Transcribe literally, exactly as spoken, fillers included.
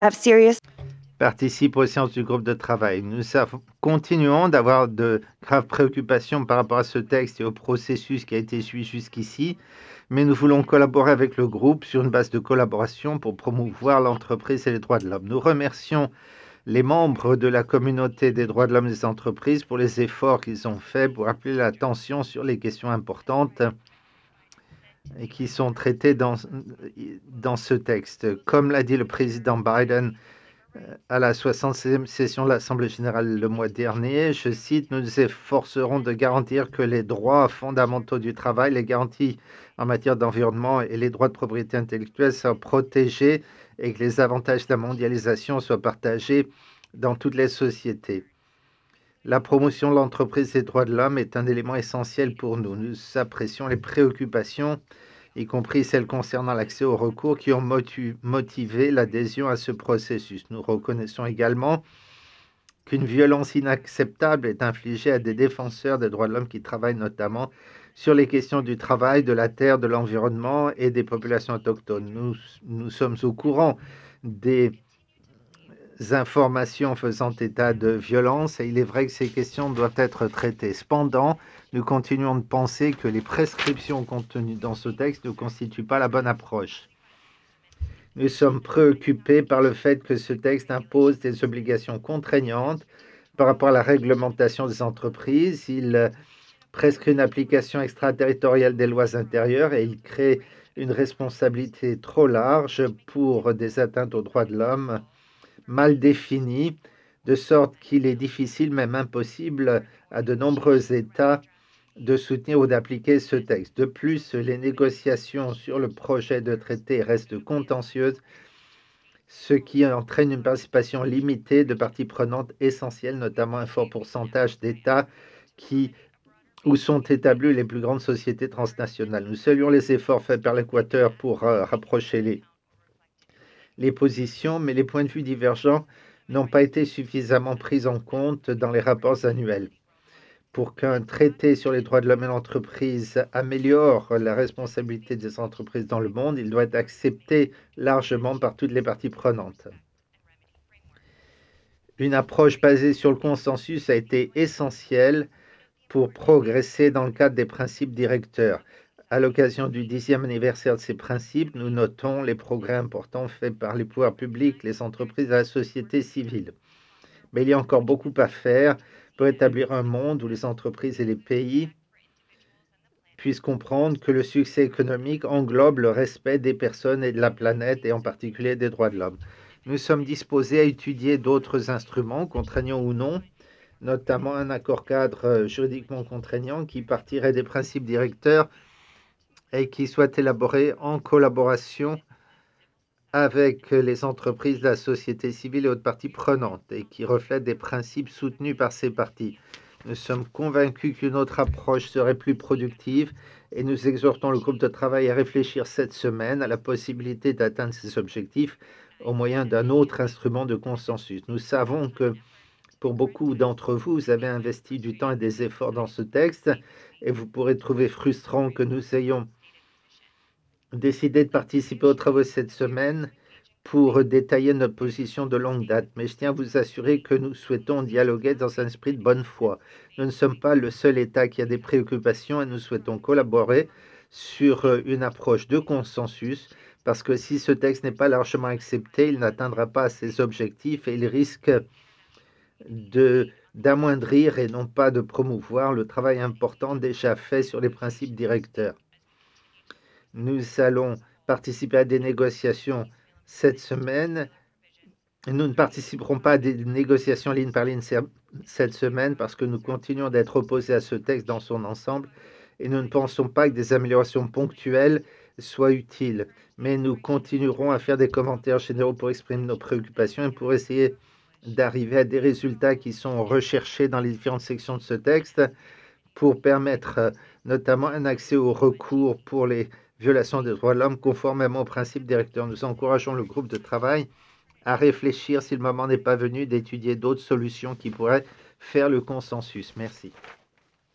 have serious participe aux séances du groupe de travail. Nous savons- continuons d'avoir de graves préoccupations par rapport à ce texte et au processus qui a été suivi jusqu'ici, mais nous voulons collaborer avec le groupe sur une base de collaboration pour promouvoir l'entreprise et les droits de l'homme. Nous remercions les membres de la communauté des droits de l'homme et des entreprises pour les efforts qu'ils ont faits pour appeler l'attention sur les questions importantes et qui sont traitées dans, dans ce texte. Comme l'a dit le président Biden à la soixante-seizième session de l'Assemblée générale le mois dernier, je cite, « Nous nous efforcerons de garantir que les droits fondamentaux du travail, les garanties en matière d'environnement et les droits de propriété intellectuelle soient protégés et que les avantages de la mondialisation soient partagés dans toutes les sociétés. » La promotion de l'entreprise et des droits de l'homme est un élément essentiel pour nous. Nous apprécions les préoccupations y compris celles concernant l'accès au recours, qui ont motivé l'adhésion à ce processus. Nous reconnaissons également qu'une violence inacceptable est infligée à des défenseurs des droits de l'homme qui travaillent notamment sur les questions du travail, de la terre, de l'environnement et des populations autochtones. Nous, nous sommes au courant des informations faisant état de violence et il est vrai que ces questions doivent être traitées. Cependant, nous continuons de penser que les prescriptions contenues dans ce texte ne constituent pas la bonne approche. Nous sommes préoccupés par le fait que ce texte impose des obligations contraignantes par rapport à la réglementation des entreprises. Il prescrit une application extraterritoriale des lois intérieures et il crée une responsabilité trop large pour des atteintes aux droits de l'homme mal définies, de sorte qu'il est difficile, même impossible, à de nombreux États de soutenir ou d'appliquer ce texte. De plus, les négociations sur le projet de traité restent contentieuses, ce qui entraîne une participation limitée de parties prenantes essentielles, notamment un fort pourcentage d'États qui où sont établies les plus grandes sociétés transnationales. Nous saluons les efforts faits par l'Équateur pour euh, rapprocher les, les positions, mais les points de vue divergents n'ont pas été suffisamment pris en compte dans les rapports annuels. Pour qu'un traité sur les droits de l'homme et l'entreprise améliore la responsabilité des entreprises dans le monde, il doit être accepté largement par toutes les parties prenantes. Une approche basée sur le consensus a été essentielle pour progresser dans le cadre des principes directeurs. À l'occasion du dixième anniversaire de ces principes, nous notons les progrès importants faits par les pouvoirs publics, les entreprises et la société civile. Mais il y a encore beaucoup à faire pour établir un monde où les entreprises et les pays puissent comprendre que le succès économique englobe le respect des personnes et de la planète, et en particulier des droits de l'homme. Nous sommes disposés à étudier d'autres instruments, contraignants ou non, notamment un accord cadre juridiquement contraignant qui partirait des principes directeurs et qui soit élaboré en collaboration avec les entreprises, la société civile et autres parties prenantes et qui reflète des principes soutenus par ces parties. Nous sommes convaincus qu'une autre approche serait plus productive et nous exhortons le groupe de travail à réfléchir cette semaine à la possibilité d'atteindre ces objectifs au moyen d'un autre instrument de consensus. Nous savons que pour beaucoup d'entre vous, vous avez investi du temps et des efforts dans ce texte et vous pourrez trouver frustrant que nous ayons décidé de participer aux travaux cette semaine pour détailler notre position de longue date, mais je tiens à vous assurer que nous souhaitons dialoguer dans un esprit de bonne foi. Nous ne sommes pas le seul État qui a des préoccupations et nous souhaitons collaborer sur une approche de consensus parce que si ce texte n'est pas largement accepté, il n'atteindra pas ses objectifs et il risque de d'amoindrir et non pas de promouvoir le travail important déjà fait sur les principes directeurs. Nous allons participer à des négociations cette semaine. Nous ne participerons pas à des négociations ligne par ligne cette semaine parce que nous continuons d'être opposés à ce texte dans son ensemble et nous ne pensons pas que des améliorations ponctuelles soient utiles. Mais nous continuerons à faire des commentaires généraux pour exprimer nos préoccupations et pour essayer d'arriver à des résultats qui sont recherchés dans les différentes sections de ce texte pour permettre notamment un accès au recours pour les violations des droits de l'homme conformément aux principes directeurs. Nous encourageons le groupe de travail à réfléchir si le moment n'est pas venu d'étudier d'autres solutions qui pourraient faire le consensus. Merci.